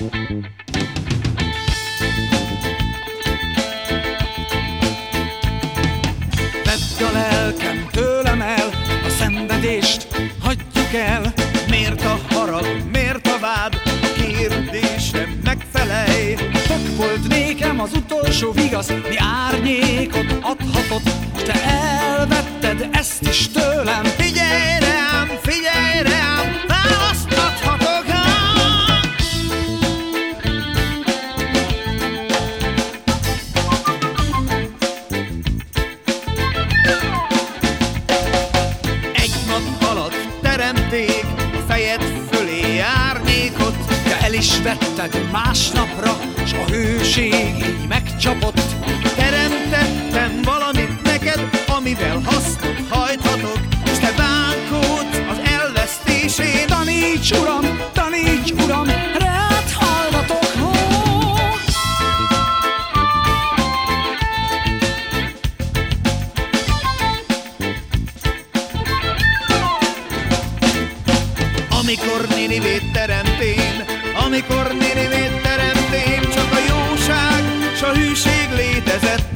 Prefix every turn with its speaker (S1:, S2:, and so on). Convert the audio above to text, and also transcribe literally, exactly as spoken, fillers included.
S1: Vedd a lelkem tőlem el, a szenvedést hagyjuk el. Miért a harag, miért a vád, a kérdésre megfelelj. Csak volt nékem az utolsó vigasz, mi árnyékot adhatott, s te elvetted ezt is tőlem. Figyelj rám, figyelj rám, választhatok. Egy nap alatt teremték a fejed fölé árnyékot, te el is vetted másnapra, s a hőség így megcsapott. Teremtettem valamit neked, amivel hasznot hajthatok, s te vágódsz az elvesztésén. Taníts, uram, taníts, uram, rád hallgatok. Amikor Ninivét teremtém, amikor Ninivét teremtém, csak a jóság s a hűség létezett.